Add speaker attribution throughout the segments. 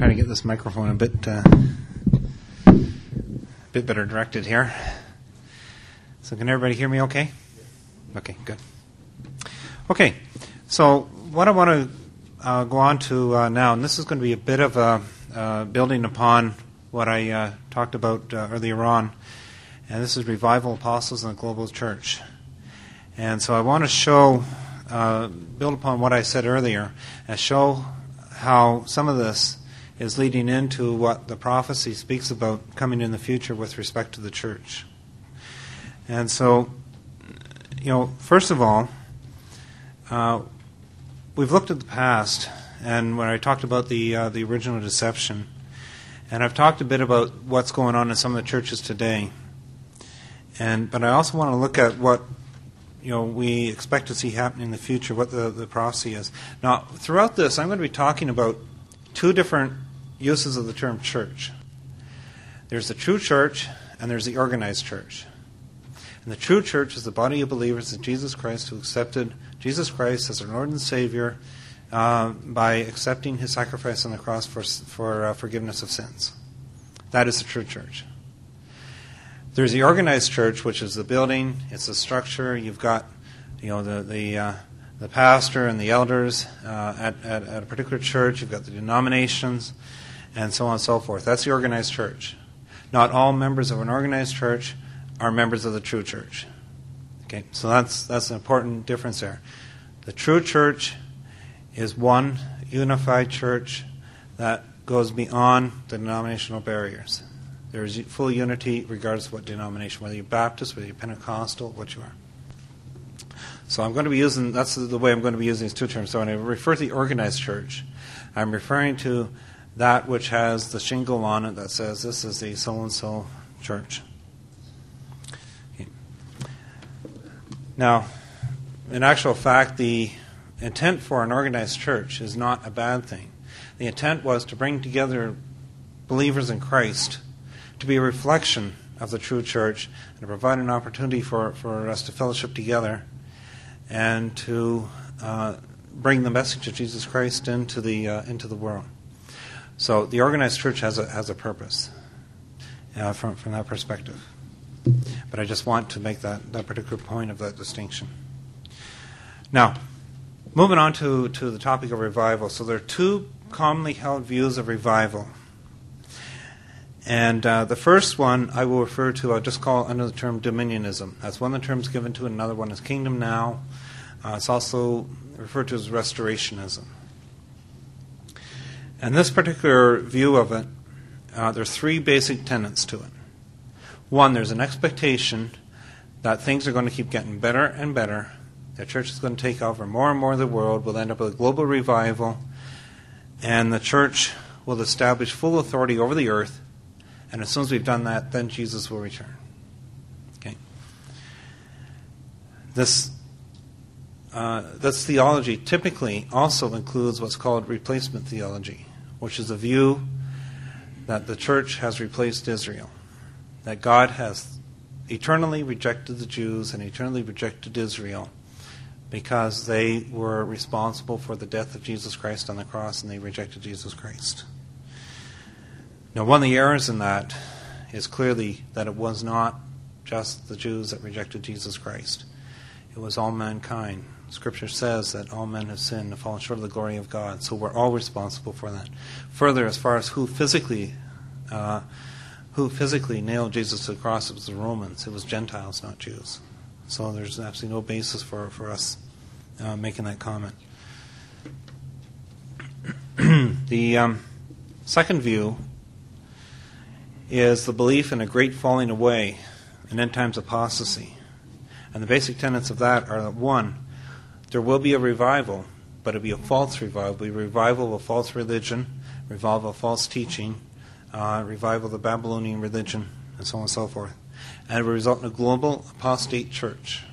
Speaker 1: try to get this microphone a bit better directed here. So can everybody hear me okay? Okay, good. Okay, so what I want to go on to now, and this is going to be a bit of a building upon what I talked about earlier on, and this is Revival Apostles in the Global Church. And so I want to show, build upon what I said earlier, and show how some of this is leading into what the prophecy speaks about coming in the future with respect to the church. And so, first of all, we've looked at the past, and when I talked about the original deception, and I've talked a bit about what's going on in some of the churches today. But I also want to look at what we expect to see happening in the future, what the prophecy is. Now, throughout this, I'm going to be talking about two different uses of the term church. There's the true church, and there's the organized church. And the true church is the body of believers in Jesus Christ who accepted Jesus Christ as their Lord and Savior by accepting His sacrifice on the cross for forgiveness of sins. That is the true church. There's the organized church, which is the building, it's the structure. You've got, the pastor and the elders at a particular church. You've got the denominations, and so on and so forth. That's the organized church. Not all members of an organized church are members of the true church. Okay, so that's an important difference there. The true church is one unified church that goes beyond the denominational barriers. There is full unity regardless of what denomination, whether you're Baptist, whether you're Pentecostal, what you are. So I'm going to be using, that's the way I'm going to be using these two terms. So when I refer to the organized church, I'm referring to that which has the shingle on it that says this is the so-and-so church. Okay. Now, in actual fact, the intent for an organized church is not a bad thing. The intent was to bring together believers in Christ to be a reflection of the true church and to provide an opportunity for us to fellowship together and to bring the message of Jesus Christ into the world. So the organized church has a purpose from that perspective. But I just want to make that particular point of that distinction. Now, moving on to the topic of revival. So there are two commonly held views of revival. And the first one I will refer to, I'll just call under the term dominionism. That's one of the terms given to it. Another one is kingdom now. It's also referred to as restorationism. And this particular view of it, there's three basic tenets to it. One, there's an expectation that things are going to keep getting better and better. The church is going to take over more and more of the world. We'll end up with a global revival. And the church will establish full authority over the earth. And as soon as we've done that, then Jesus will return. Okay. This theology typically also includes what's called replacement theology, which is a view that the church has replaced Israel, that God has eternally rejected the Jews and eternally rejected Israel because they were responsible for the death of Jesus Christ on the cross and they rejected Jesus Christ. Now, one of the errors in that is clearly that it was not just the Jews that rejected Jesus Christ. It was all mankind. Scripture says that all men have sinned and fallen short of the glory of God, so we're all responsible for that. Further, as far as who physically nailed Jesus to the cross, it was the Romans. It was Gentiles, not Jews. So there's absolutely no basis for us making that comment. The second view is the belief in a great falling away, an end times apostasy. And the basic tenets of that are that, one, there will be a revival, but it'll be a false revival. It'll be a revival of a false religion, revival of false teaching, revival of the Babylonian religion, and so on and so forth. And it will result in a global apostate church.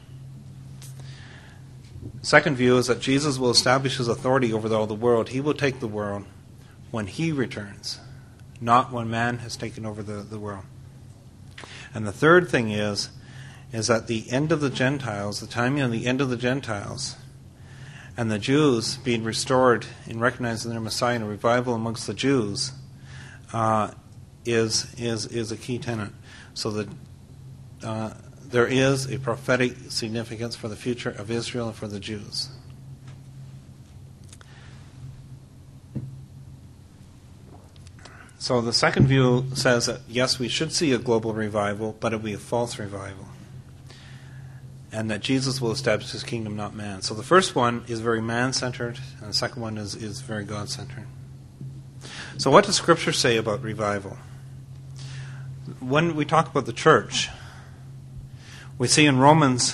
Speaker 1: Second view is that Jesus will establish His authority over all the world. He will take the world when He returns, not when man has taken over the world. And the third thing is that the end of the Gentiles, the timing of the end of the Gentiles, and the Jews being restored in recognizing their Messiah and a revival amongst the Jews is a key tenet. So that there is a prophetic significance for the future of Israel and for the Jews. So the second view says that, yes, we should see a global revival, but it will be a false revival. And that Jesus will establish his kingdom, not man. So the first one is very man-centered, and the second one is very God-centered. So what does Scripture say about revival? When we talk about the church, we see in Romans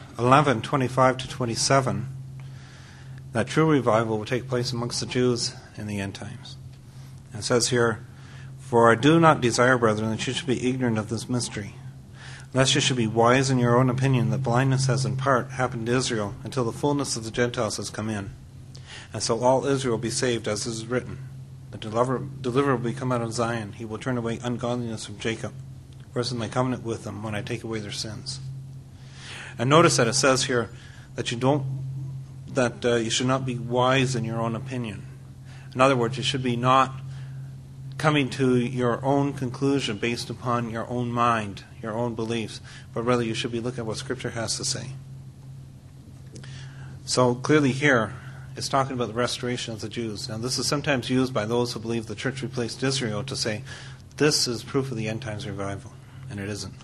Speaker 1: 11:25-27 that true revival will take place amongst the Jews in the end times. And it says here, "For I do not desire, brethren, that you should be ignorant of this mystery, lest you should be wise in your own opinion, that blindness has in part happened to Israel until the fullness of the Gentiles has come in. And so all Israel will be saved, as is written. The deliverer will come out of Zion. He will turn away ungodliness from Jacob. Verse my covenant with them when I take away their sins." And notice that it says here that you should not be wise in your own opinion. In other words, you should be not coming to your own conclusion based upon your own mind, your own beliefs, but rather you should be looking at what Scripture has to say. So clearly here, it's talking about the restoration of the Jews. Now this is sometimes used by those who believe the church replaced Israel to say, this is proof of the end times revival, and it isn't.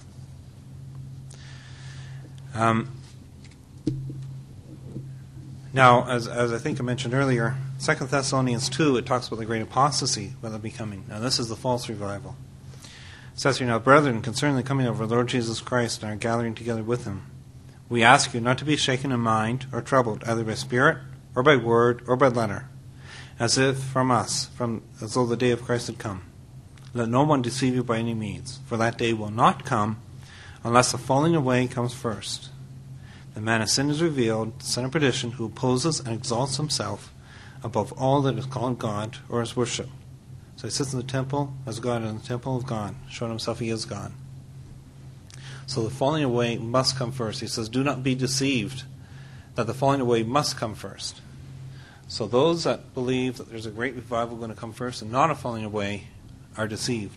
Speaker 1: Now, as I think I mentioned earlier, 2 Thessalonians 2, it talks about the great apostasy that will be coming. Now, this is the false revival. It says here, "Now, brethren, concerning the coming of our Lord Jesus Christ and our gathering together with him, we ask you not to be shaken in mind or troubled, either by spirit or by word or by letter, as if from us, as though the day of Christ had come. Let no one deceive you by any means, for that day will not come unless the falling away comes first. The man of sin is revealed, the son of perdition, who opposes and exalts himself above all that is called God or is worshipped. So he sits in the temple as God in the temple of God, showing himself he is God." So the falling away must come first. He says, do not be deceived that the falling away must come first. So those that believe that there's a great revival going to come first and not a falling away are deceived.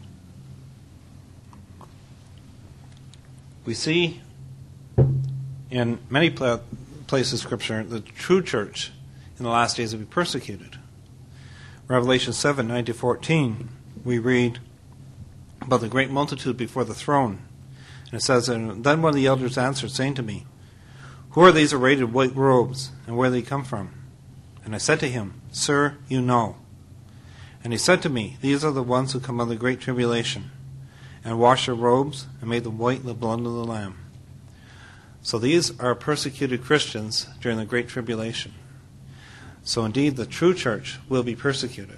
Speaker 1: We see in many places in Scripture the true church in the last days will be persecuted. Revelation 7:9-14, we read about the great multitude before the throne. And it says, "And then one of the elders answered, saying to me, Who are these arrayed in white robes, and where do they come from? And I said to him, Sir, you know. And he said to me, These are the ones who come out of the great tribulation, and washed their robes, and made them white in the blood of the Lamb." So these are persecuted Christians during the Great Tribulation. So indeed, the true church will be persecuted.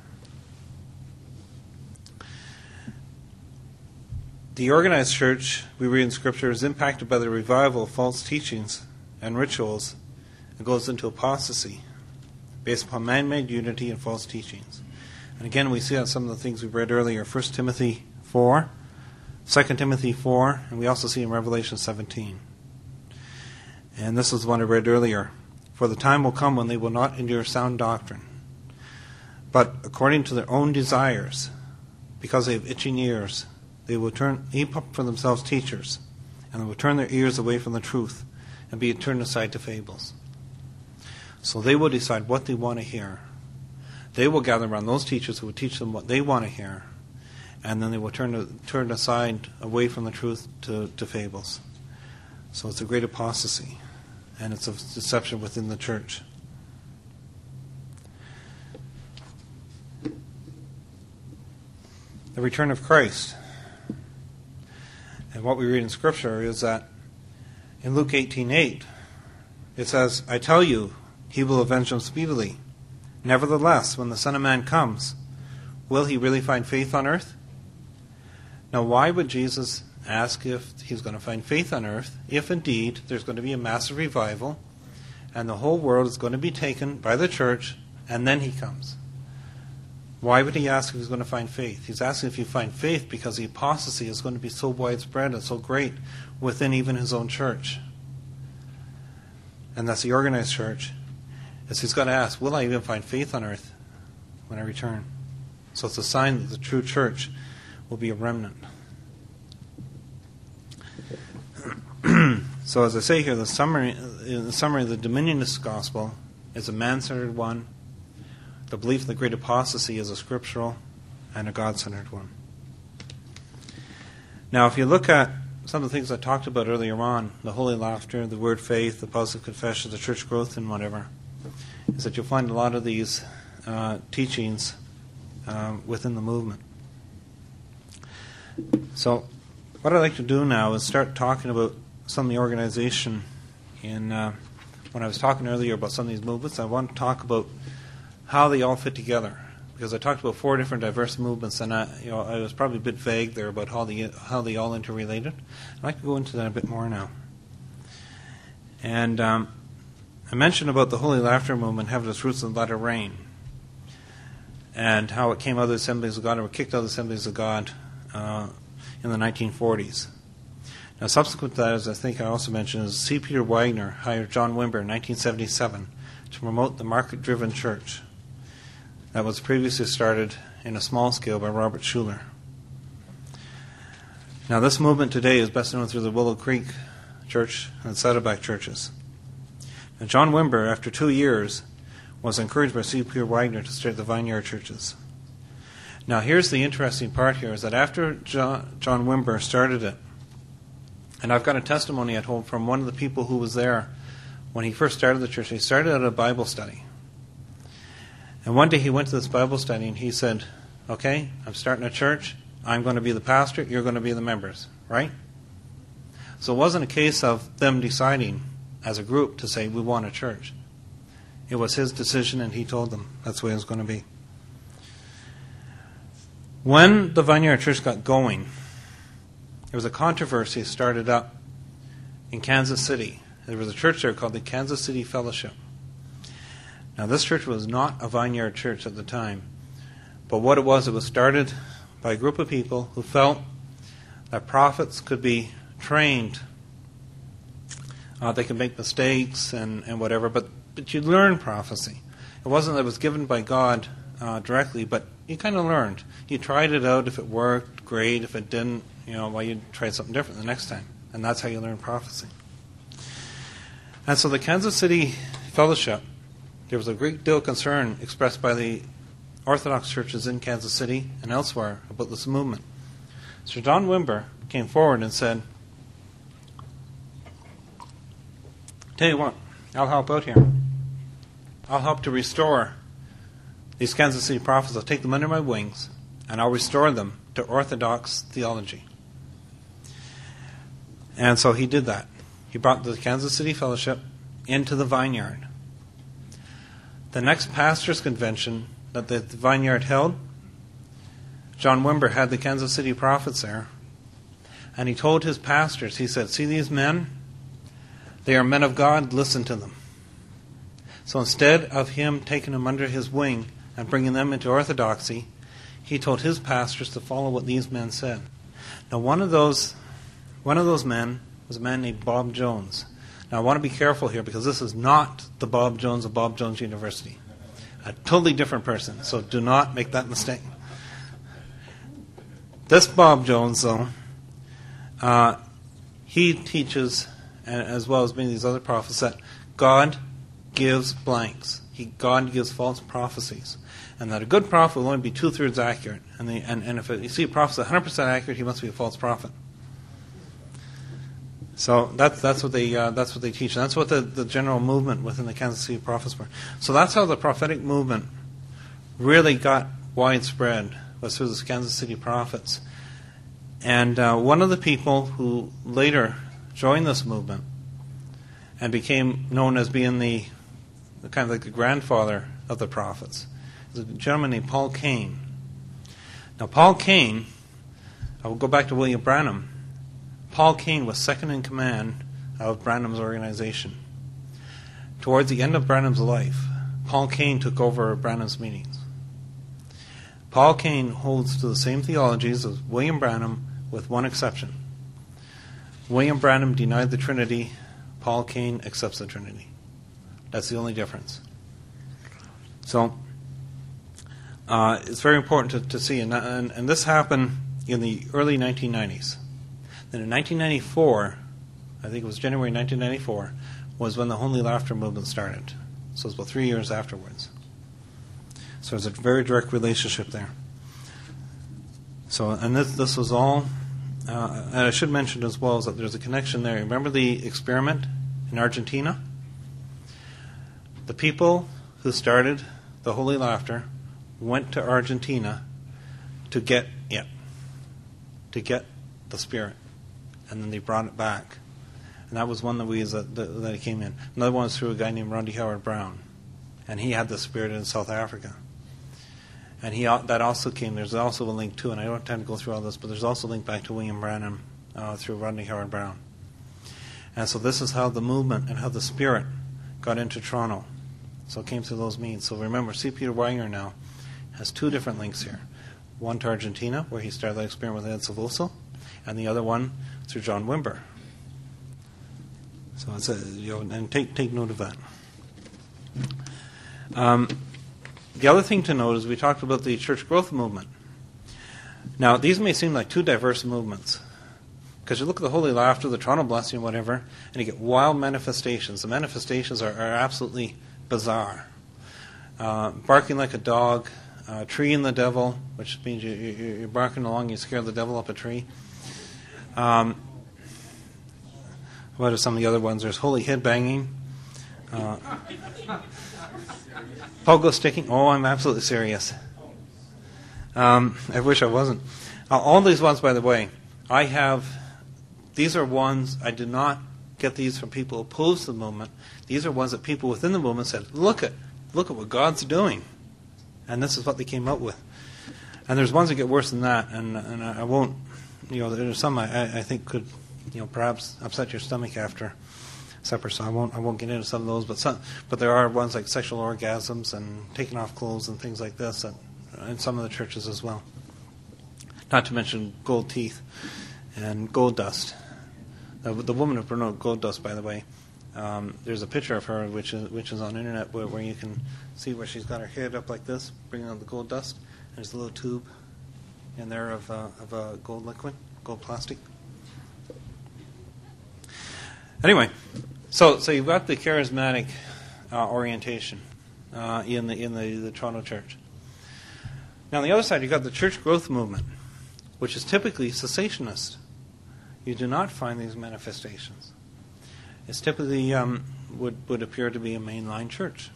Speaker 1: The organized church, we read in Scripture, is impacted by the revival of false teachings and rituals and goes into apostasy based upon man-made unity and false teachings. And again, we see on some of the things we read earlier, 1 Timothy 4, 2 Timothy 4, and we also see in Revelation 17. And this is the one I read earlier. "For the time will come when they will not endure sound doctrine, but according to their own desires, because they have itching ears, they will heap up for themselves teachers, and they will turn their ears away from the truth, and be turned aside to fables." So they will decide what they want to hear. They will gather around those teachers who will teach them what they want to hear, and then they will turn aside away from the truth to fables. So it's a great apostasy, and it's a deception within the church. The return of Christ. And what we read in Scripture is that in Luke 18:8, it says, "I tell you, he will avenge them speedily. Nevertheless, when the Son of Man comes, will he really find faith on earth?" Now, why would Jesus ask if he's going to find faith on earth if indeed there's going to be a massive revival and the whole world is going to be taken by the church and then he comes? Why would he ask if he's going to find faith? He's asking if you find faith because the apostasy is going to be so widespread and so great within even his own church. And that's the organized church. is he's got to ask, will I even find faith on earth when I return? So it's a sign that the true church will be a remnant. So as I say here, in the summary, the Dominionist gospel is a man-centered one. The belief in the great apostasy is a scriptural and a God-centered one. Now, if you look at some of the things I talked about earlier on, the holy laughter, the word faith, the positive confession, the church growth, and whatever, is that you'll find a lot of these teachings within the movement. So, what I'd like to do now is start talking about some of the organization. When I was talking earlier about some of these movements, I want to talk about how they all fit together. Because I talked about 4 different diverse movements, and I was probably a bit vague there about how they all interrelated. I'd like to go into that a bit more now. And I mentioned about the Holy Laughter movement having its roots in the latter rain, and how it came out of the Assemblies of God, and were kicked out of the Assemblies of God in the 1940s. Now, subsequent to that, as I think I also mentioned, is C. Peter Wagner hired John Wimber in 1977 to promote the market-driven church that was previously started in a small scale by Robert Schuller. Now, this movement today is best known through the Willow Creek Church and Saddleback churches. Now, John Wimber, after 2 years, was encouraged by C. Peter Wagner to start the Vineyard churches. Now, here's the interesting part here, is that after John Wimber started it, and I've got a testimony at home from one of the people who was there when he first started the church. He started out a Bible study. And one day he went to this Bible study and he said, okay, I'm starting a church. I'm going to be the pastor. You're going to be the members, right? So it wasn't a case of them deciding as a group to say, we want a church. It was his decision, and he told them that's the way it was going to be. When the Vineyard Church got going, there was a controversy started up in Kansas City. There was a church there called the Kansas City Fellowship. Now, this church was not a Vineyard church at the time, but what it was started by a group of people who felt that prophets could be trained. They could make mistakes and whatever, but you learn prophecy. It wasn't that it was given by God directly, but you kind of learned. You tried it out. If it worked, great. If it didn't, you tried something different the next time. And that's how you learn prophecy. And so the Kansas City Fellowship, there was a great deal of concern expressed by the Orthodox churches in Kansas City and elsewhere about this movement. So John Wimber came forward and said, tell you what, I'll help out here. I'll help to restore these Kansas City prophets. I'll take them under my wings, and I'll restore them to Orthodox theology. And so he did that. He brought the Kansas City Fellowship into the Vineyard. The next pastors' convention that the Vineyard held, John Wimber had the Kansas City prophets there, and he told his pastors, he said, see these men? They are men of God, listen to them. So instead of him taking them under his wing and bringing them into orthodoxy, he told his pastors to follow what these men said. Now, one of those men was a man named Bob Jones. Now, I want to be careful here because this is not the Bob Jones of Bob Jones University. A totally different person, so do not make that mistake. This Bob Jones, though, he teaches, as well as many of these other prophets, that God gives blanks. God gives false prophecies. And that a good prophet will only be 2/3 accurate. And if you see a prophet 100% accurate, he must be a false prophet. So that's what they teach. And that's what the general movement within the Kansas City prophets were. So that's how the prophetic movement really got widespread, was through the Kansas City prophets. And one of the people who later joined this movement and became known as being the kind of like the grandfather of the prophets is a gentleman named Paul Cain. Now, Paul Cain, I will go back to William Branham. Paul Cain was second in command of Branham's organization. Towards the end of Branham's life, Paul Cain took over Branham's meetings. Paul Cain holds to the same theologies as William Branham, with one exception. William Branham denied the Trinity. Paul Cain accepts the Trinity. That's the only difference. So it's very important to see, and this happened in the early 1990s. Then in 1994, I think it was January 1994, was when the Holy Laughter movement started. So it was about 3 years afterwards. So there's a very direct relationship there. So, and this was all, and I should mention as well, is that there's a connection there. Remember the experiment in Argentina? The people who started the Holy Laughter went to Argentina to get it, to get the Spirit, and then they brought it back. And that was one of the ways that it came in. Another one was through a guy named Rodney Howard-Browne, and he had the Spirit in South Africa. And that also came. There's also a link too, and I don't have time to go through all this, but there's also a link back to William Branham through Rodney Howard-Browne. And so this is how the movement and how the Spirit got into Toronto. So it came through those means. So remember, C. Peter Wagner now has two different links here. One to Argentina, where he started that experiment with Ed Silvoso, and the other one through John Wimber. So it's and take note of that. The other thing to note is we talked about the church growth movement. Now, these may seem like two diverse movements, because you look at the Holy Laughter, the Toronto Blessing, whatever, and you get wild manifestations. The manifestations are absolutely bizarre. Barking like a dog, treeing the devil, which means you're barking along, you scare the devil up a tree. What are some of the other ones? There's holy head banging. Pogo sticking. Oh, I'm absolutely serious. I wish I wasn't. All these ones, by the way, these are ones, I did not get these from people opposed to the movement. These are ones that people within the movement said, look at what God's doing. And this is what they came up with. And there's ones that get worse than that, and I won't, there's some I think could, perhaps upset your stomach after supper, so I won't get into some of those, but there are ones like sexual orgasms and taking off clothes and things like this in some of the churches as well. Not to mention gold teeth and gold dust. The woman who promoted gold dust, by the way, there's a picture of her which is on the internet where you can see where she's got her head up like this, bringing out the gold dust. There's a little tube in there of gold liquid, gold plastic. Anyway, so you've got the charismatic orientation in the Toronto church. Now on the other side, you've got the church growth movement, which is typically cessationist. You do not find these manifestations. It's typically would appear to be a mainline church.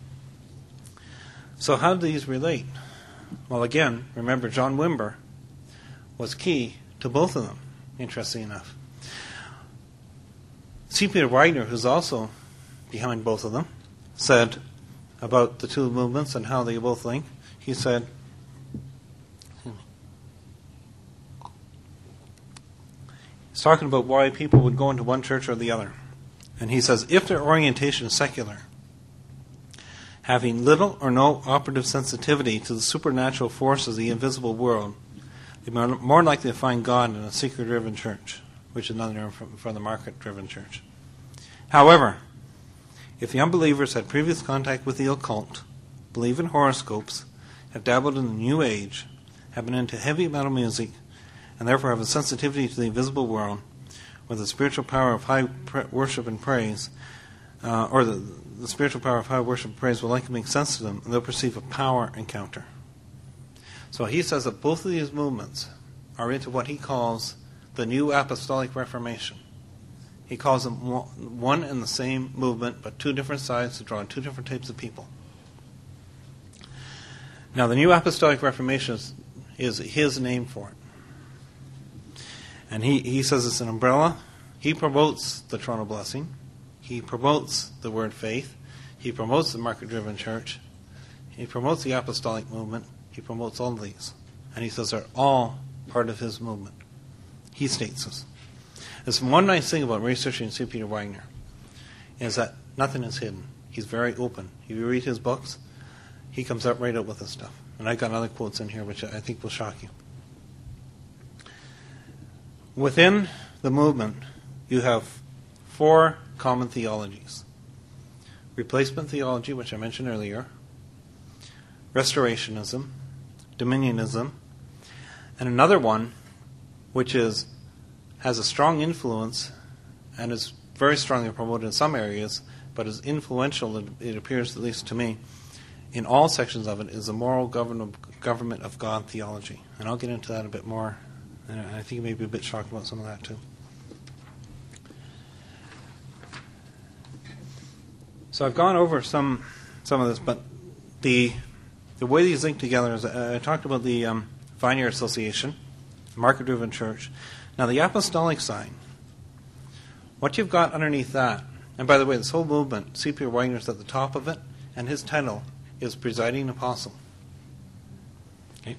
Speaker 1: So how do these relate? Well, again, remember John Wimber was key to both of them, interestingly enough. C. Peter Wagner, who's also behind both of them, said about the two movements and how they both link. He said, he's talking about why people would go into one church or the other. And he says, if their orientation is secular, having little or no operative sensitivity to the supernatural forces of the invisible world, they're more likely to find God in a seeker-driven church, which is another term for the market-driven church. However, if the unbelievers had previous contact with the occult, believe in horoscopes, have dabbled in the New Age, have been into heavy metal music, and therefore have a sensitivity to the invisible world, or the spiritual power of high worship and praise, or the spiritual power of high worship and praise will likely make sense to them, and they'll perceive a power encounter. So he says that both of these movements are into what he calls the New Apostolic Reformation. He calls them one and the same movement, but two different sides to draw on two different types of people. Now, the New Apostolic Reformation is his name for it. And he says it's an umbrella. He promotes the Toronto Blessing. He promotes the word faith. He promotes the market-driven church. He promotes the apostolic movement. He promotes all of these. And he says they're all part of his movement. He states this. There's one nice thing about researching C. Peter Wagner is that nothing is hidden. He's very open. If you read his books, he comes up right out with this stuff. And I've got other quotes in here which I think will shock you. Within the movement, you have four common theologies. Replacement theology, which I mentioned earlier. restorationism, dominionism, and another one which has a strong influence and is very strongly promoted in some areas, but is influential, it appears, at least to me, in all sections of it, is the moral government of God theology. And I'll get into that a bit more, and I think you may be a bit shocked about some of that too. So I've gone over some of this, but the way these link together is I talked about the Vineyard Association, market-driven church. Now the apostolic sign, what you've got underneath that, and by the way, this whole movement, C.P. Wagner's at the top of it, and his title is Presiding Apostle. Okay?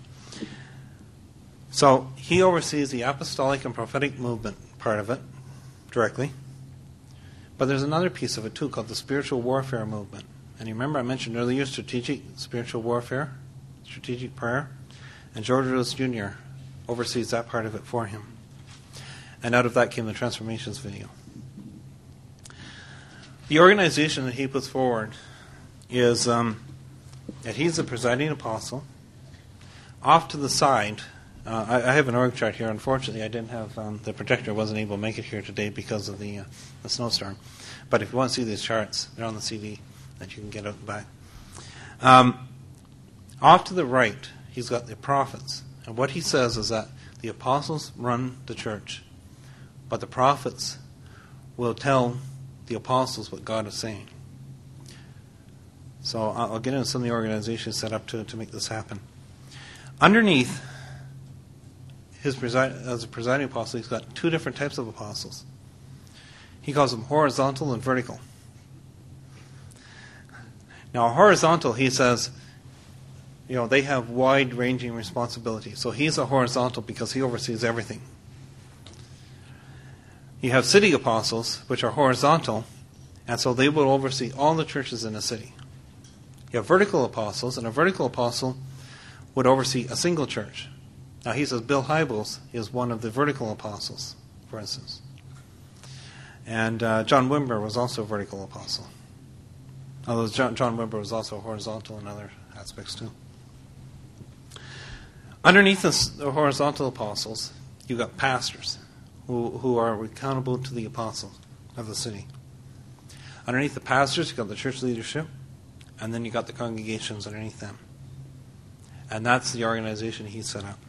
Speaker 1: So he oversees the apostolic and prophetic movement part of it directly. But there's another piece of it too called the spiritual warfare movement. And you remember I mentioned earlier strategic spiritual warfare, strategic prayer, and George Lewis Jr. oversees that part of it for him. And out of that came the Transformations video. The organization that he puts forward is that he's the presiding apostle. Off to the side, I have an org chart here. Unfortunately, I didn't have the projector. Wasn't able to make it here today because of the snowstorm. But if you want to see these charts, they're on the CD that you can get out the back. Off to the right, he's got the prophets. And what he says is that the apostles run the church, but the prophets will tell the apostles what God is saying. So I'll get into some of the organizations set up to make this happen. Underneath, as a presiding apostle, he's got two different types of apostles. He calls them horizontal and vertical. Now, horizontal, he says, they have wide-ranging responsibility. So he's a horizontal because he oversees everything. You have city apostles, which are horizontal, and so they will oversee all the churches in a city. You have vertical apostles, and a vertical apostle would oversee a single church. Now he says Bill Hybels is one of the vertical apostles, for instance. And John Wimber was also a vertical apostle. Although John Wimber was also horizontal in other aspects too. Underneath the horizontal apostles, you've got pastors who are accountable to the apostles of the city. Underneath the pastors, you've got the church leadership, and then you've got the congregations underneath them. And that's the organization he set up.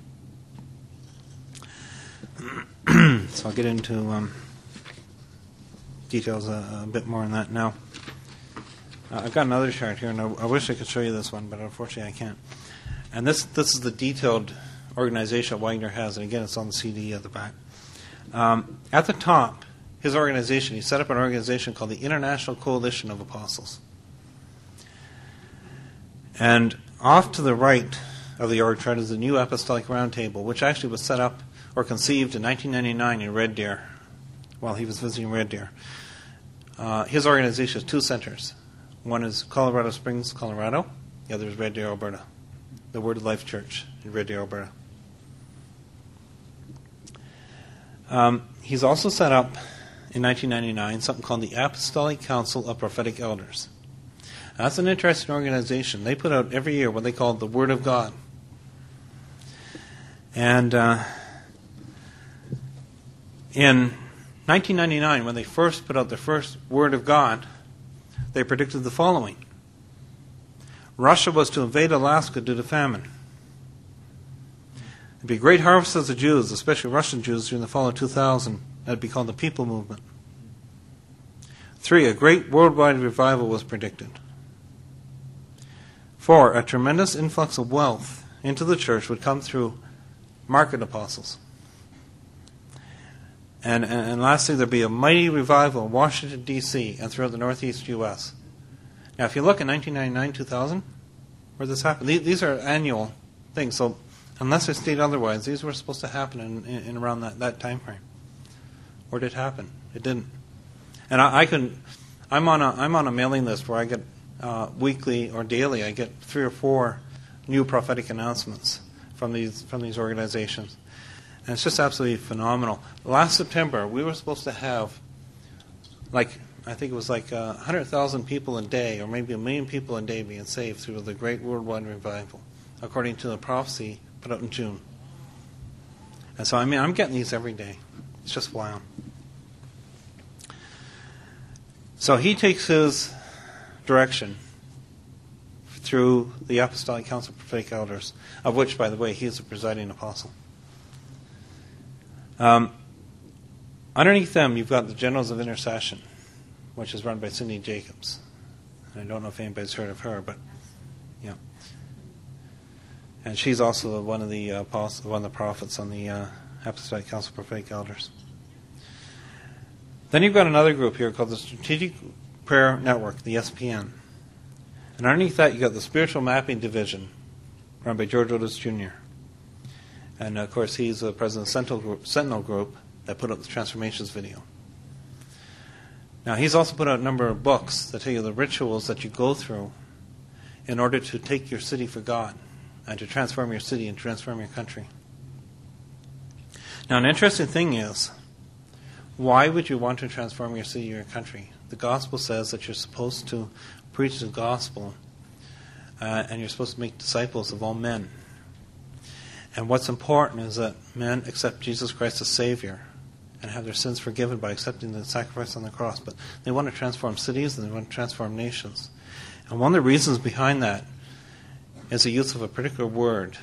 Speaker 1: So I'll get into details a bit more on that now. I've got another chart here, and I wish I could show you this one, but unfortunately I can't. And this is the detailed organization Wagner has, and again it's on the CD at the back. At the top, his organization, he set up an organization called the International Coalition of Apostles. And off to the right of the org chart is the New Apostolic Roundtable, which actually was set up or conceived in 1999 in Red Deer, while he was visiting Red Deer. His organization has two centers. One is Colorado Springs, Colorado. The other is Red Deer, Alberta. The Word of Life Church in Red Deer, Alberta. He's also set up in 1999 something called the Apostolic Council of Prophetic Elders. Now, that's an interesting organization. They put out every year what they call the Word of God. And in 1999, when they first put out their first Word of God, they predicted the following. Russia was to invade Alaska due to famine. There'd be a great harvest of the Jews, especially Russian Jews, during the fall of 2000. That'd be called the People Movement. 3, a great worldwide revival was predicted. 4, a tremendous influx of wealth into the church would come through market apostles. And lastly, there'd be a mighty revival in Washington, D.C. and throughout the Northeast U.S. Now, if you look at 1999, 2000, where this happened, these are annual things. So, unless I state otherwise, these were supposed to happen in around that time frame. Or did it happen? It didn't. And I'm on a mailing list where I get weekly or daily. I get 3 or 4 new prophetic announcements from these organizations. And it's just absolutely phenomenal. Last September, we were supposed to have, I think it was like 100,000 people a day, or maybe 1 million people a day being saved through the Great Worldwide Revival, according to the prophecy put out in June. And so, I'm getting these every day. It's just wild. So he takes his direction through the Apostolic Council of Prophetic Elders, of which, by the way, he is the presiding apostle. Underneath them, you've got the Generals of Intercession, which is run by Cindy Jacobs. And I don't know if anybody's heard of her, but yeah. And she's also one of the prophets on the Apostolic Council of Prophetic Elders. Then you've got another group here called the Strategic Prayer Network, the SPN. And underneath that, you've got the Spiritual Mapping Division, run by George Otis Jr. And, of course, he's the president of Sentinel Group that put up the Transformations video. Now, he's also put out a number of books that tell you the rituals that you go through in order to take your city for God and to transform your city and transform your country. Now, an interesting thing is, why would you want to transform your city or your country? The gospel says that you're supposed to preach the gospel and you're supposed to make disciples of all men. And what's important is that men accept Jesus Christ as Savior and have their sins forgiven by accepting the sacrifice on the cross. But they want to transform cities and they want to transform nations. And one of the reasons behind that is the use of a particular word.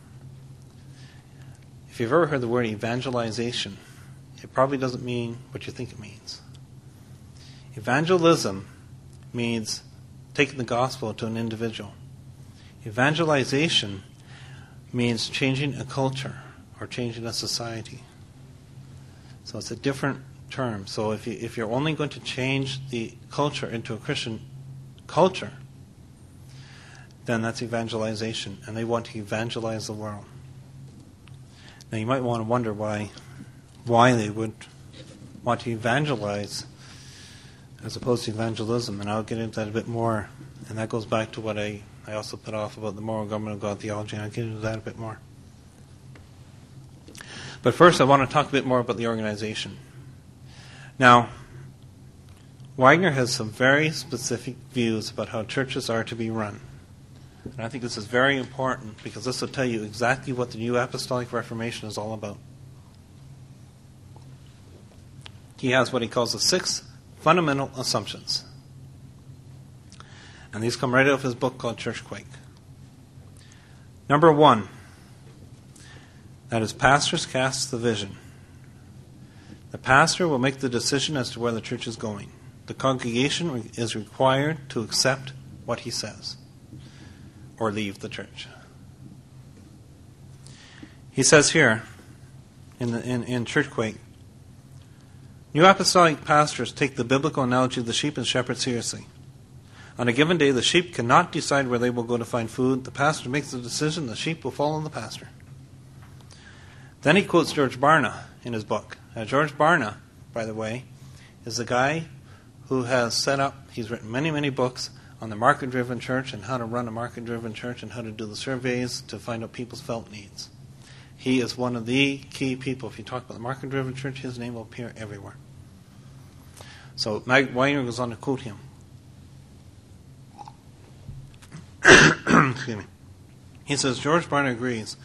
Speaker 1: If you've ever heard the word evangelization, it probably doesn't mean what you think it means. Evangelism means taking the gospel to an individual. Evangelization means changing a culture or changing a society. So it's a different term. So if you're only going to change the culture into a Christian culture, then that's evangelization, and they want to evangelize the world. Now you might want to wonder why they would want to evangelize as opposed to evangelism, and I'll get into that a bit more, and that goes back to what I also put off about the moral government of God theology, and I'll get into that a bit more. But first I want to talk a bit more about the organization. Now, Wagner has some very specific views about how churches are to be run. And I think this is very important because this will tell you exactly what the New Apostolic Reformation is all about. He has what he calls the 6 fundamental assumptions. And these come right out of his book called Churchquake. Number 1, that is, pastors cast the vision. The pastor will make the decision as to where the church is going. The congregation is required to accept what he says or leave the church. He says here in Churchquake, New Apostolic pastors take the biblical analogy of the sheep and shepherd seriously. On a given day, the sheep cannot decide where they will go to find food. The pastor makes the decision. The sheep will follow the pastor. Then he quotes George Barna in his book. Now, George Barna, by the way, is the guy who has set up, he's written many, many books on the market-driven church and how to run a market-driven church and how to do the surveys to find out people's felt needs. He is one of the key people. If you talk about the market-driven church, his name will appear everywhere. So Wagner goes on to quote him. Excuse me. He says, George Barna agrees.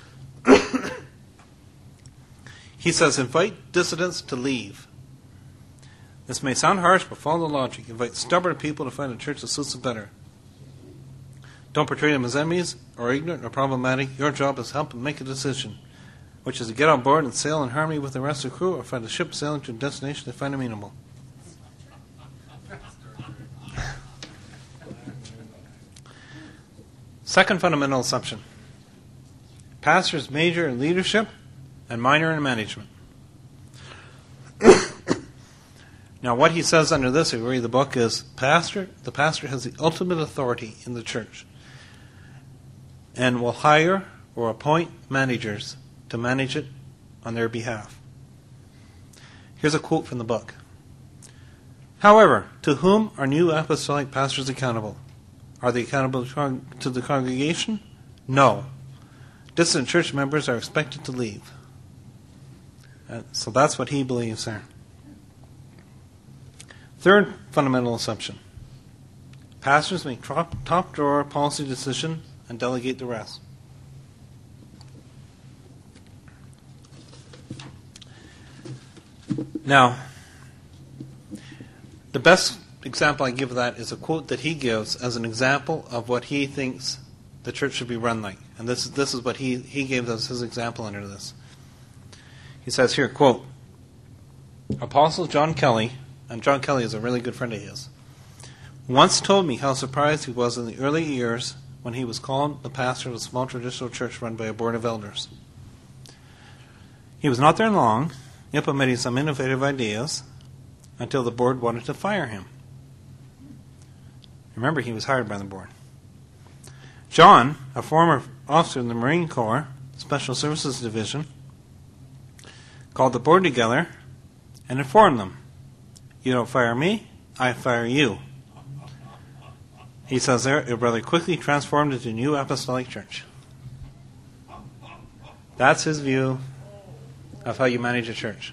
Speaker 1: He says, invite dissidents to leave. This may sound harsh, but follow the logic. Invite stubborn people to find a church that suits them better. Don't portray them as enemies or ignorant or problematic. Your job is to help them make a decision, which is to get on board and sail in harmony with the rest of the crew or find a ship sailing to a destination they find amenable. Second fundamental assumption. Pastors major in leadership and minor in management. Now what he says under this, if you read the book, is the pastor has the ultimate authority in the church and will hire or appoint managers to manage it on their behalf. Here's a quote from the book. However, to whom are new apostolic pastors accountable? Are they accountable to the congregation? No. Dissident church members are expected to leave. So that's what he believes there. Third fundamental assumption. Pastors make top drawer policy decisions and delegate the rest. Now, the best example I give of that is a quote that he gives as an example of what he thinks the church should be run like. And this is what he gave us his example under this. He says here, quote, Apostle John Kelly, and John Kelly is a really good friend of his, once told me how surprised he was in the early years when he was called the pastor of a small traditional church run by a board of elders. He was not there long, implementing some innovative ideas, until the board wanted to fire him. Remember, he was hired by the board. John, a former officer in the Marine Corps, Special Services Division, called the board together and informed them, "You don't fire me, I fire you." He says there, it rather quickly transformed into a new apostolic church. That's his view of how you manage a church.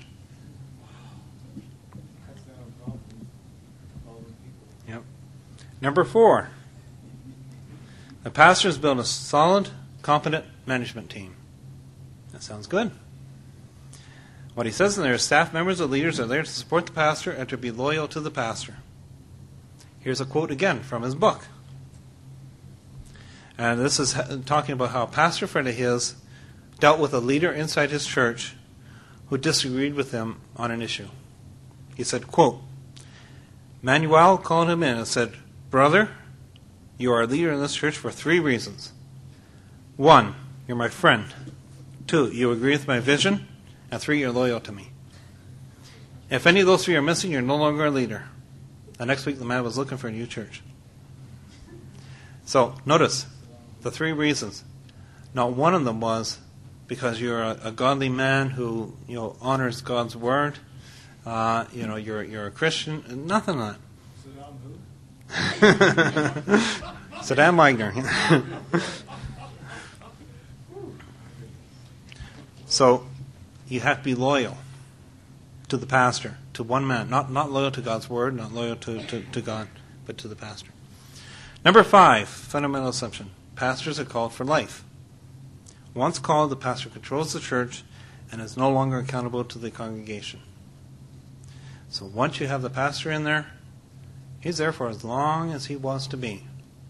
Speaker 1: Yep. Number 4. The pastors build a solid, competent management team. That sounds good. What he says in there is staff members or leaders are there to support the pastor and to be loyal to the pastor. Here's a quote again from his book. And this is talking about how a pastor friend of his dealt with a leader inside his church who disagreed with him on an issue. He said, quote, Manuel called him in and said, "Brother, you are a leader in this church for 3 reasons. 1, you're my friend. 2, you agree with my vision. And 3, you're loyal to me. If any of those 3 are missing, you're no longer a leader." The next week, the man was looking for a new church. So, notice the 3 reasons. Not one of them was because you're a godly man who honors God's word. You're a Christian. Nothing like that. Saddam Wagner. So, you have to be loyal to the pastor, to one man. Not loyal to God's word, not loyal to God, but to the pastor. Number 5, fundamental assumption. Pastors are called for life. Once called, the pastor controls the church and is no longer accountable to the congregation. So once you have the pastor in there, he's there for as long as he wants to be.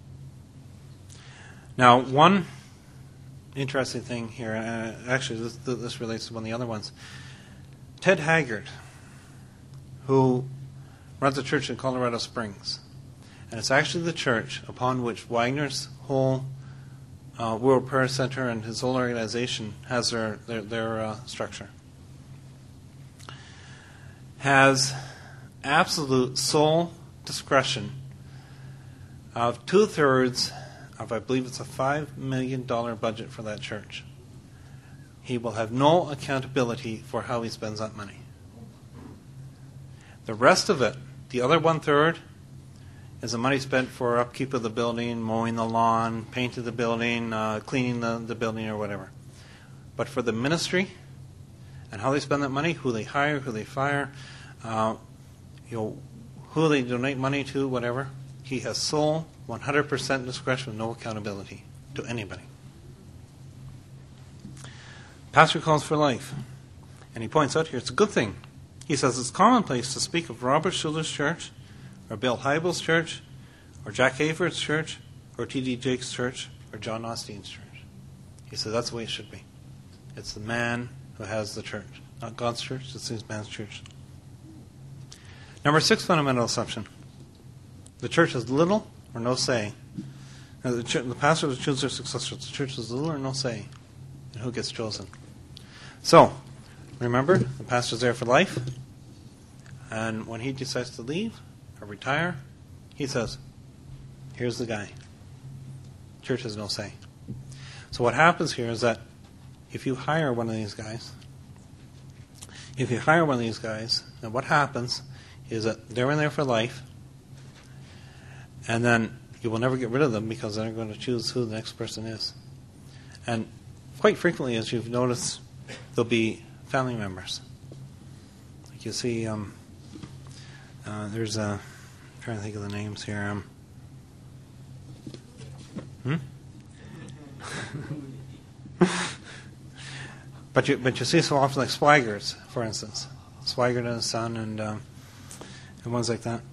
Speaker 1: Now, one interesting thing here, actually this relates to one of the other ones. Ted Haggard, who runs a church in Colorado Springs, and it's actually the church upon which Wagner's whole World Prayer Center and his whole organization has their structure, has absolute sole discretion of 2/3 of, I believe it's a $5 million budget for that church. He will have no accountability for how he spends that money. The rest of it, the other 1/3, is the money spent for upkeep of the building, mowing the lawn, painting the building, cleaning the building or whatever. But for the ministry and how they spend that money, who they hire, who they fire, who they donate money to, whatever, he has sole 100% discretion with no accountability to anybody. Pastor calls for life. And he points out here, it's a good thing. He says it's commonplace to speak of Robert Schuller's church, or Bill Hybels' church, or Jack Hayford's church, or T.D. Jakes' church, or John Osteen's church. He says that's the way it should be. It's the man who has the church. Not God's church, it's his man's church. Number 6 fundamental assumption. The church has little or no say. Now, the pastor will choose their successors. The church has little or no say in who gets chosen. So, remember, the pastor's there for life. And when he decides to leave or retire, he says, here's the guy. Church has no say. So what happens here is that if you hire one of these guys, then what happens is that they're in there for life, and then you will never get rid of them because they're going to choose who the next person is. And quite frequently, as you've noticed, there'll be family members. Like you see There's a... I'm trying to think of the names here. But you see so often like Swigert, for instance. Swigert and his son and ones like that.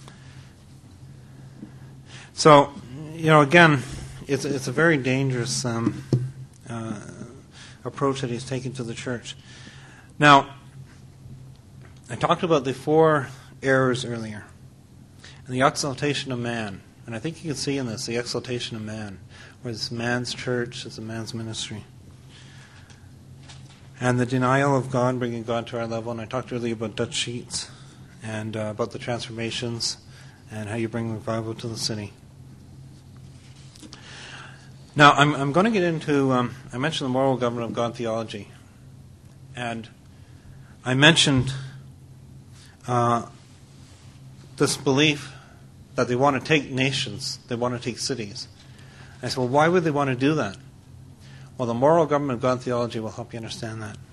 Speaker 1: So, again, it's a very dangerous approach that he's taken to the church. Now, I talked about the 4 errors earlier. And the exaltation of man. And I think you can see in this the exaltation of man, where it's man's church, it's a man's ministry. And the denial of God, bringing God to our level. And I talked earlier about Dutch Sheets and about the transformations and how you bring revival to the city. Now, I'm going to get into, I mentioned the moral government of God theology. And I mentioned this belief that they want to take nations, they want to take cities. I said, well, why would they want to do that? Well, the moral government of God theology will help you understand that.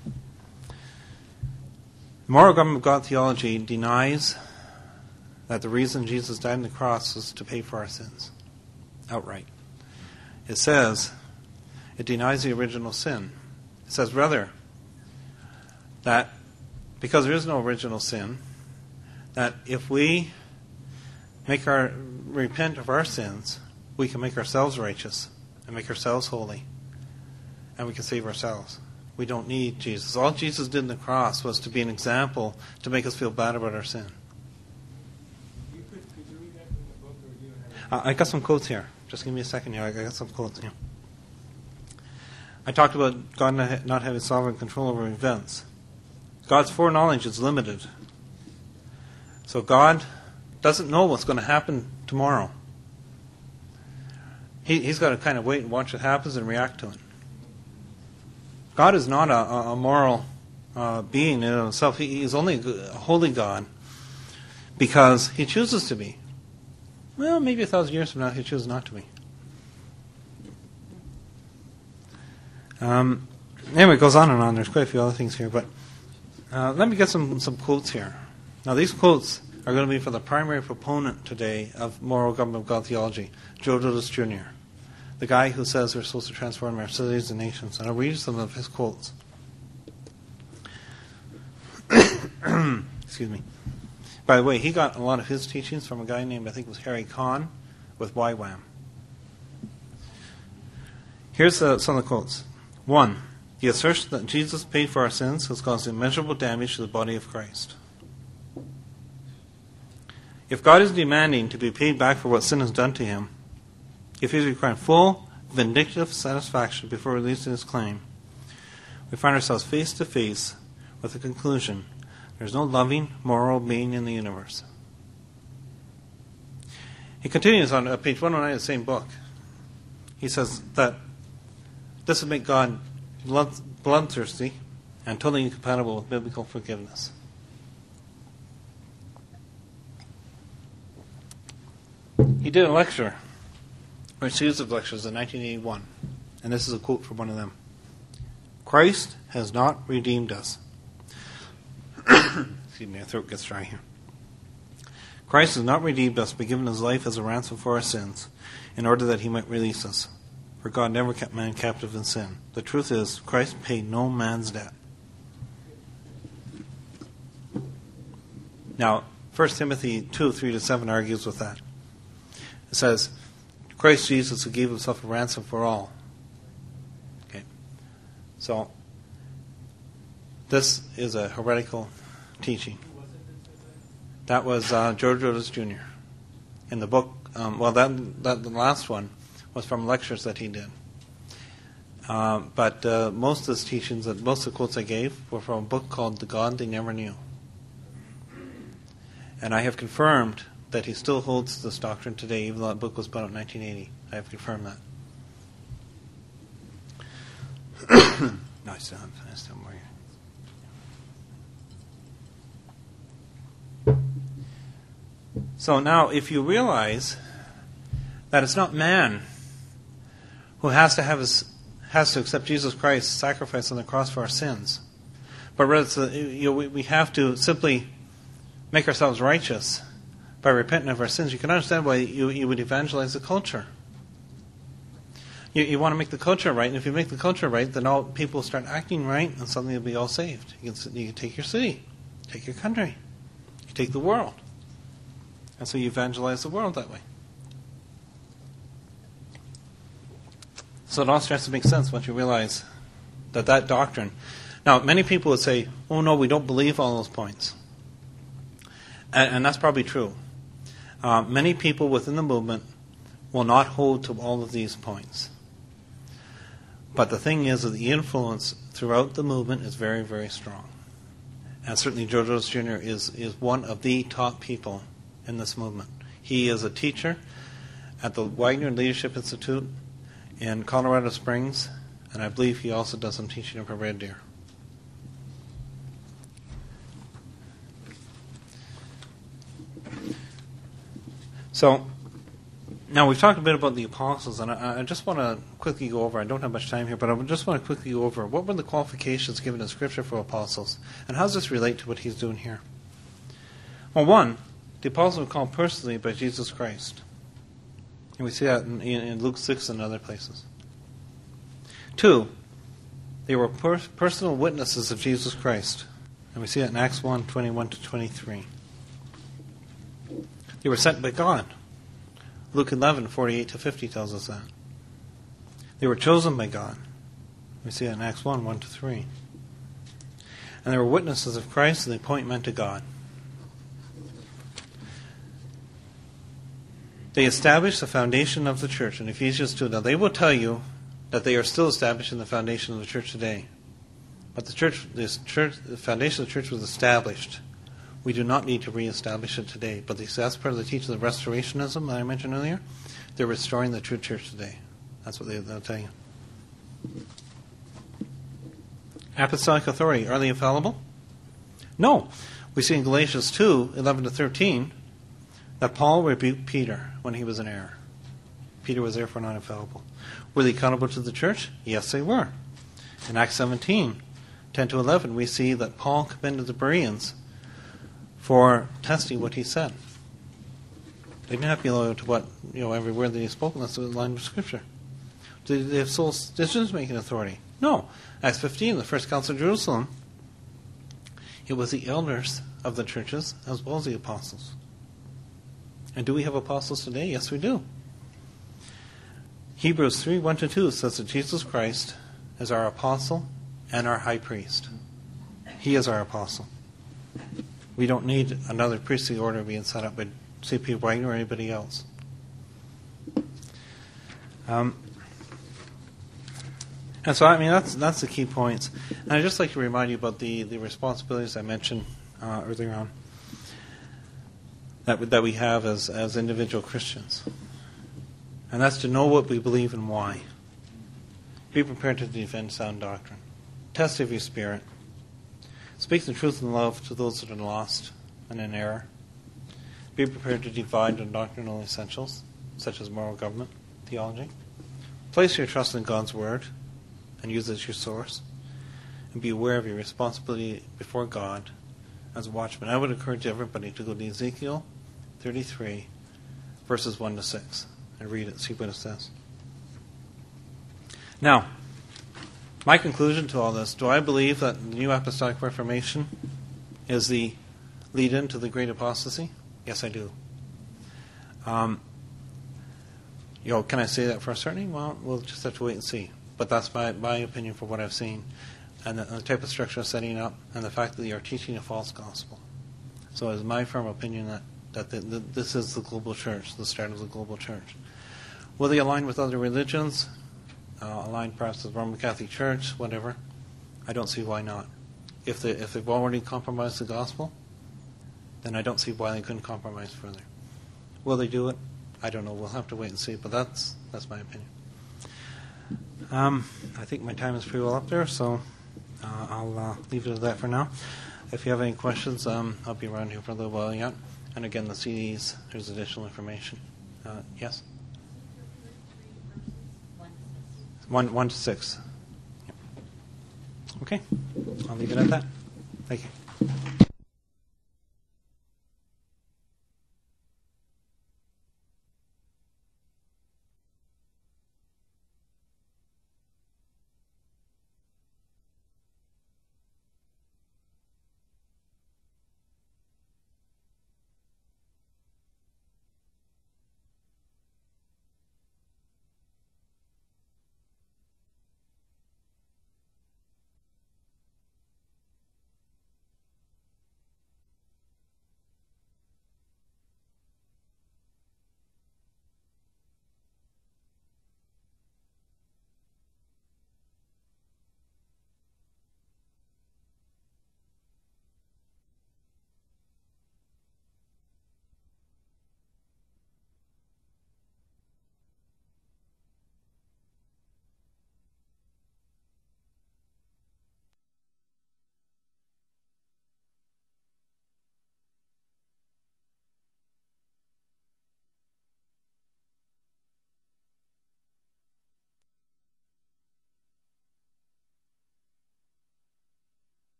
Speaker 1: The moral government of God theology denies that the reason Jesus died on the cross was to pay for our sins, outright. It says, it denies the original sin. It says, rather, that because there is no original sin, that if we repent of our sins, we can make ourselves righteous and make ourselves holy, and we can save ourselves. We don't need Jesus. All Jesus did on the cross was to be an example to make us feel bad about our sin.
Speaker 2: Could you read that from the book, or you have
Speaker 1: I got some quotes here. Just give me a second here. I got some quotes here. I talked about God not having sovereign control over events. God's foreknowledge is limited. So God doesn't know what's going to happen tomorrow. He's got to kind of wait and watch what happens and react to it. God is not a moral being in himself. He is only a holy God because he chooses to be. Well, maybe 1,000 years from now he chooses not to be. Anyway, it goes on and on. There's quite a few other things here, but let me get some quotes here. Now, these quotes are going to be for the primary proponent today of moral government of God theology, Joe Douglas Jr., the guy who says we're supposed to transform our cities and nations. And I'll read some of his quotes. Excuse me. By the way, he got a lot of his teachings from a guy named, I think it was Harry Kahn, with YWAM. Here's some of the quotes. 1. The assertion that Jesus paid for our sins has caused immeasurable damage to the body of Christ. If God is demanding to be paid back for what sin has done to him, if he is requiring full, vindictive satisfaction before releasing his claim, we find ourselves face to face with the conclusion there's no loving, moral being in the universe. He continues on page 109 of the same book. He says that this would make God bloodthirsty and totally incompatible with biblical forgiveness. He did a lecture, or a series of lectures in 1981, and this is a quote from one of them. Christ has not redeemed us. Excuse me, my throat gets dry here. Christ has not redeemed us by giving his life as a ransom for our sins, in order that he might release us. For God never kept man captive in sin. The truth is, Christ paid no man's debt. Now, 1 Timothy 2, 3-7 argues with that. It says, Christ Jesus who gave himself a ransom for all. Okay. So, this is a heretical teaching. That was George Otis Jr. In the book, the last one was from lectures that he did. But most of his teachings, most of the quotes I gave, were from a book called The God They Never Knew. And I have confirmed that he still holds this doctrine today, even though that book was put out in 1980. I have confirmed that. No, I still more here. So now, if you realize that it's not man who has to accept Jesus Christ's sacrifice on the cross for our sins, but rather we have to simply make ourselves righteous by repenting of our sins, you can understand why you would evangelize the culture. You want to make the culture right, and if you make the culture right, then all people will start acting right, and suddenly you'll be all saved. You can take your city, take your country, you take the world. And so you evangelize the world that way. So it all starts to make sense once you realize that doctrine. Now, many people would say, oh no, we don't believe all those points. And that's probably true. Many people within the movement will not hold to all of these points. But the thing is that the influence throughout the movement is very, very strong. And certainly Joe Jones Jr. is one of the top people in this movement. He is a teacher at the Wagner Leadership Institute in Colorado Springs, and I believe he also does some teaching up at Red Deer. So, now we've talked a bit about the apostles, and I just want to quickly go over, I don't have much time here, but I just want to quickly go over what were the qualifications given in Scripture for apostles, and how does this relate to what he's doing here? Well, one, the apostles were called personally by Jesus Christ. And we see that in Luke 6 and other places. Two, they were personal witnesses of Jesus Christ. And we see that in Acts 1, 21 to 23. They were sent by God. Luke 11, 48 to 50 tells us that. They were chosen by God. We see that in Acts 1, 1 to 3. And they were witnesses of Christ, and they point men to God. They established the foundation of the church in Ephesians 2. Now, they will tell you that they are still establishing the foundation of the church today. But the foundation of the church was established. We do not need to reestablish it today. But that's part of the teaching of restorationism that I mentioned earlier. They're restoring the true church today. That's what they'll tell you. Apostolic authority, are they infallible? No. We see in Galatians 2, 11 to 13, that Paul rebuked Peter when he was in error. Peter was therefore not infallible. Were they accountable to the church? Yes, they were. In Acts 17, 10 to 11, we see that Paul commended the Bereans for testing what he said. They didn't have to be loyal to what, every word that he spoke, unless it was in line with Scripture. Did they have sole decision-making authority? No. Acts 15, the first council of Jerusalem, it was the elders of the churches as well as the apostles. And do we have apostles today? Yes, we do. Hebrews 3, 1 to 2 says that Jesus Christ is our apostle and our high priest. He is our apostle. We don't need another priestly order being set up by C.P. Wagner or anybody else. And so, that's the key points. And I'd just like to remind you about the responsibilities I mentioned earlier on that we have as individual Christians. And that's to know what we believe and why. Be prepared to defend sound doctrine. Test every spirit. Speak the truth in love to those that are lost and in error. Be prepared to divide on doctrinal essentials, such as moral government, theology. Place your trust in God's Word and use it as your source. And be aware of your responsibility before God as a watchman. I would encourage everybody to go to Ezekiel 33, verses 1 to 6, and read it, see what it says. Now, my conclusion to all this, do I believe that the New Apostolic Reformation is the lead-in to the Great Apostasy? Yes, I do. Can I say that for a certainty? Well, we'll just have to wait and see. But that's my opinion for what I've seen, and the type of structure setting up, and the fact that they are teaching a false gospel. So it's my firm opinion that this is the global church, the start of the global church. Will they align with other religions? Align perhaps with the Roman Catholic Church, whatever. I don't see why not. If they've already compromised the gospel, then I don't see why they couldn't compromise further. Will they do it? I don't know. We'll have to wait and see. But that's my opinion. I think my time is pretty well up there, so I'll leave it at that for now. If you have any questions, I'll be around here for a little while yet. And again, the CDs, there's additional information. Yes? 1 to 6. Yep. Okay. I'll leave it at that. Thank you.